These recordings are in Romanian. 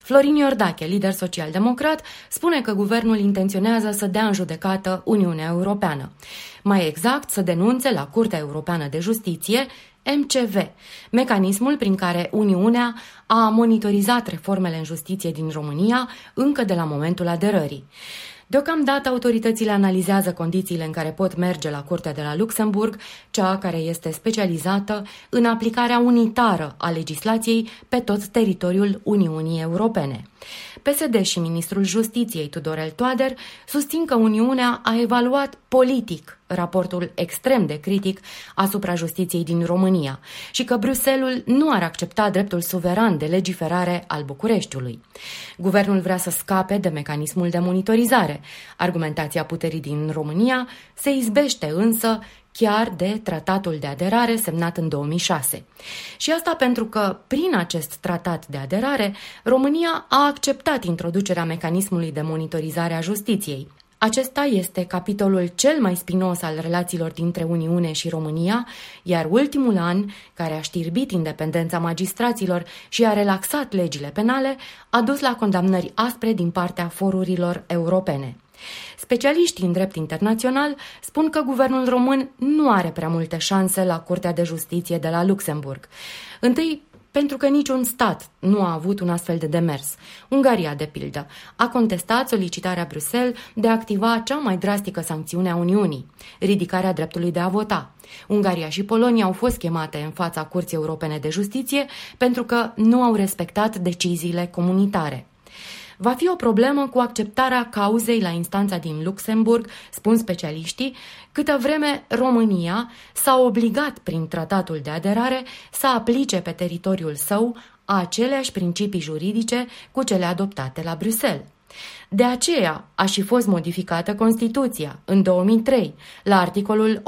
Florin Iordache, lider social-democrat, spune că guvernul intenționează să dea în judecată Uniunea Europeană. Mai exact, să denunțe la Curtea Europeană de Justiție MCV, mecanismul prin care Uniunea a monitorizat reformele în justiție din România încă de la momentul aderării. Deocamdată, autoritățile analizează condițiile în care pot merge la Curtea de la Luxemburg, cea care este specializată în aplicarea unitară a legislației pe tot teritoriul Uniunii Europene. PSD și ministrul Justiției, Tudorel Toader, susțin că Uniunea a evaluat politic raportul extrem de critic asupra justiției din România și că Bruxelles nu ar accepta dreptul suveran de legiferare al Bucureștiului. Guvernul vrea să scape de mecanismul de monitorizare. Argumentația puterii din România se izbește însă chiar de tratatul de aderare semnat în 2006. Și asta pentru că, prin acest tratat de aderare, România a acceptat introducerea mecanismului de monitorizare a justiției. Acesta este capitolul cel mai spinos al relațiilor dintre Uniune și România, iar ultimul an, care a știrbit independența magistraților și a relaxat legile penale, a dus la condamnări aspre din partea forurilor europene. Specialiștii în drept internațional spun că guvernul român nu are prea multe șanse la Curtea de Justiție de la Luxemburg. Întâi, pentru că niciun stat nu a avut un astfel de demers. Ungaria, de pildă, a contestat solicitarea Bruxelles de a activa cea mai drastică sancțiune a Uniunii, ridicarea dreptului de a vota. Ungaria și Polonia au fost chemate în fața Curții Europene de Justiție pentru că nu au respectat deciziile comunitare. Va fi o problemă cu acceptarea cauzei la instanța din Luxemburg, spun specialiștii, câtă vreme România s-a obligat prin tratatul de aderare să aplice pe teritoriul său aceleași principii juridice cu cele adoptate la Bruxelles. De aceea a și fost modificată Constituția în 2003, la articolul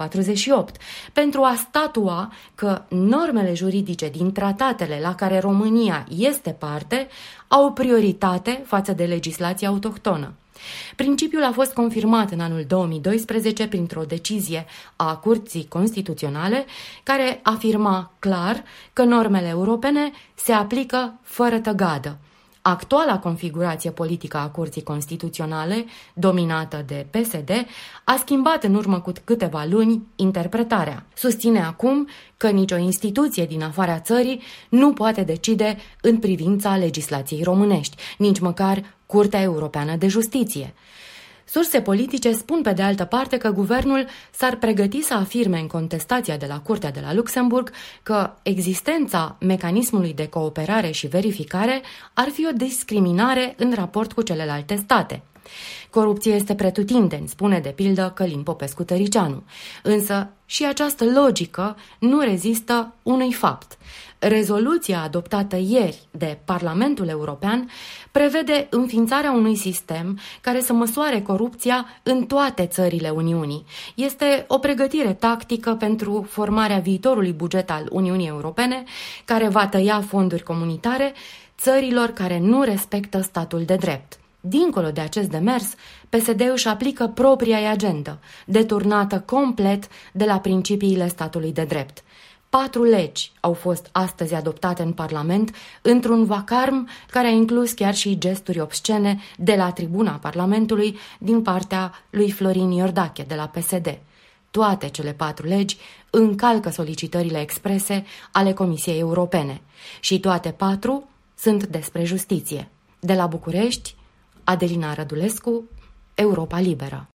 148, pentru a statua că normele juridice din tratatele la care România este parte au prioritate față de legislația autohtonă. Principiul a fost confirmat în anul 2012 printr-o decizie a Curții Constituționale care afirma clar că normele europene se aplică fără tăgadă. Actuala configurație politică a Curții Constituționale, dominată de PSD, a schimbat în urmă cu câteva luni interpretarea. Susține acum că nicio instituție din afara țării nu poate decide în privința legislației românești, nici măcar Curtea Europeană de Justiție. Surse politice spun pe de altă parte că guvernul s-ar pregăti să afirme în contestația de la Curtea de la Luxemburg că existența mecanismului de cooperare și verificare ar fi o discriminare în raport cu celelalte state. Corupție este pretutindeni, spune de pildă Călin Popescu-Tăricianu. Însă și această logică nu rezistă unui fapt. Rezoluția adoptată ieri de Parlamentul European prevede înființarea unui sistem care să măsoare corupția în toate țările Uniunii. Este o pregătire tactică pentru formarea viitorului buget al Uniunii Europene, care va tăia fonduri comunitare țărilor care nu respectă statul de drept. Dincolo de acest demers, PSD își aplică propria agendă, deturnată complet de la principiile statului de drept. 4 legi au fost astăzi adoptate în Parlament într-un vacarm care a inclus chiar și gesturi obscene de la tribuna Parlamentului din partea lui Florin Iordache de la PSD. Toate cele 4 legi încalcă solicitările exprese ale Comisiei Europene și toate 4 sunt despre justiție. De la București, Adelina Rădulescu, Europa Liberă.